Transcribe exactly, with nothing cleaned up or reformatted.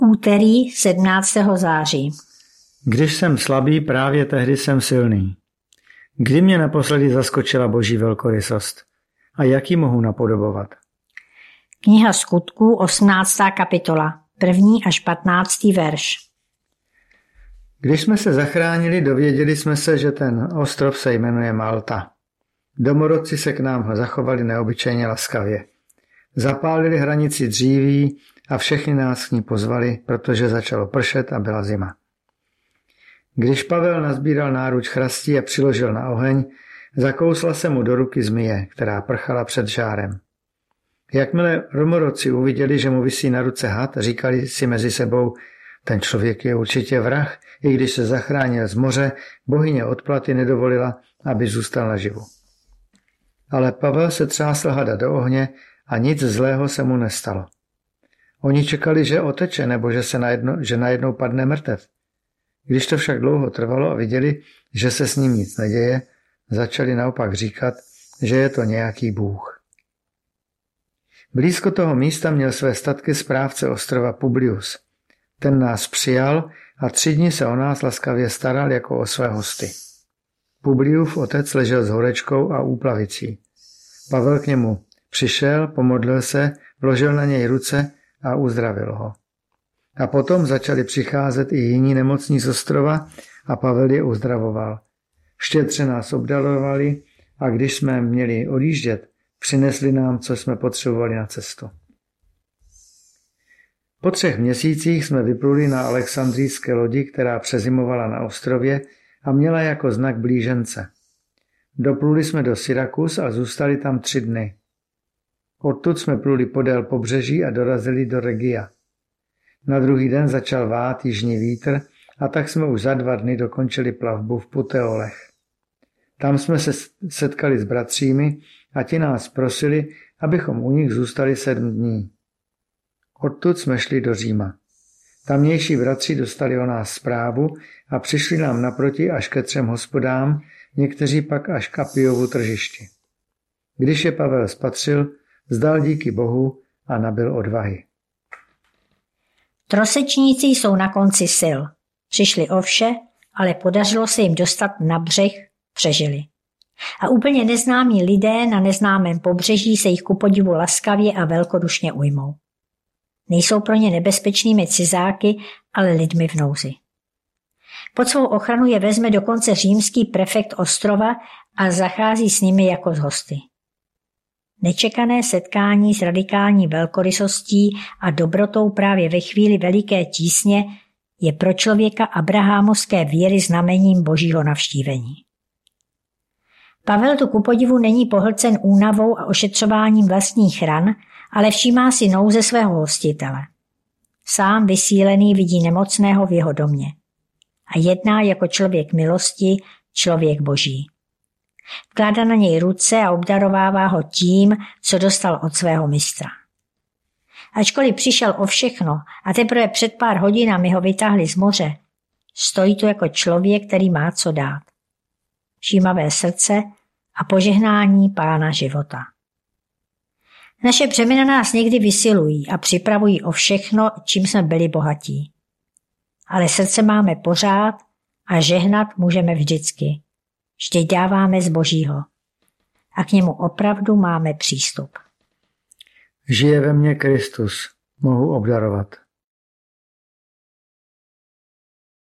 Úterý sedmnáctého září. Když jsem slabý, právě tehdy jsem silný. Kdy mě naposledy zaskočila Boží velkorysost? A jak ji mohu napodobovat? Kniha Skutků, osmnáctá kapitola, první až patnáctý verš. Když jsme se zachránili, dověděli jsme se, že ten ostrov se jmenuje Malta. Domorodci se k nám zachovali neobyčejně laskavě. Zapálili hranici dříví a všechny nás k ní pozvali, protože začalo pršet a byla zima. Když Pavel nazbíral náruč chrastí a přiložil na oheň, zakousla se mu do ruky zmije, která prchala před žárem. Jakmile domorodci uviděli, že mu visí na ruce had, říkali si mezi sebou, ten člověk je určitě vrah, i když se zachránil z moře, bohyně odplaty nedovolila, aby zůstal naživu. Ale Pavel se třásl hada do ohně a nic zlého se mu nestalo. Oni čekali, že oteče nebo že, se najednou, že najednou padne mrtev. Když to však dlouho trvalo a viděli, že se s ním nic neděje, začali naopak říkat, že je to nějaký bůh. Blízko toho místa měl své statky správce ostrova Publius. Ten nás přijal a tři dny se o nás laskavě staral jako o své hosty. Publiův otec ležel s horečkou a úplavicí. Pavel k němu přišel, pomodlil se, vložil na něj ruce a uzdravil ho. A potom začali přicházet i jiní nemocní z ostrova a Pavel je uzdravoval. Štědře nás obdarovali a když jsme měli odjíždět, přinesli nám, co jsme potřebovali na cestu. Po třech měsících jsme vypluli na alexandrijské lodi, která přezimovala na ostrově a měla jako znak blížence. Dopluli jsme do Syrakus a zůstali tam tři dny. Odtud jsme pluli podél pobřeží a dorazili do Regia. Na druhý den začal vát jižní vítr a tak jsme už za dva dny dokončili plavbu v Puteolech. Tam jsme se setkali s bratřími a ti nás prosili, abychom u nich zůstali sedm dní. Odtud jsme šli do Říma. Tamnější bratři dostali o nás zprávu a přišli nám naproti až ke třem hospodám, někteří pak až k Apiovu tržišti. Když je Pavel spatřil, vzdal díky Bohu a nabyl odvahy. Trosečníci jsou na konci sil. Přišli o vše, ale podařilo se jim dostat na břeh, přežili. A úplně neznámí lidé na neznámém pobřeží se jich ku podivu laskavě a velkodušně ujmou. Nejsou pro ně nebezpečnými cizáky, ale lidmi v nouzi. Pod svou ochranu je vezme dokonce římský prefekt ostrova a zachází s nimi jako s hosty. Nečekané setkání s radikální velkorysostí a dobrotou právě ve chvíli veliké tísně je pro člověka abrahámovské víry znamením božího navštívení. Pavel tu kupodivu není pohlcen únavou a ošetřováním vlastních ran, ale všímá si nouze svého hostitele. Sám vysílený vidí nemocného v jeho domě a jedná jako člověk milosti, člověk boží. Vkládá na něj ruce a obdarovává ho tím, co dostal od svého mistra. Ačkoliv přišel o všechno a teprve před pár hodinami ho vytáhli z moře, stojí tu jako člověk, který má co dát. Všímavé srdce a požehnání Pána života. Naše břemena nás někdy vysilují a připravují o všechno, čím jsme byli bohatí. Ale srdce máme pořád a žehnat můžeme vždycky. Vždyť dáváme z Božího. A k němu opravdu máme přístup. Žije ve mně Kristus, mohu obdarovat.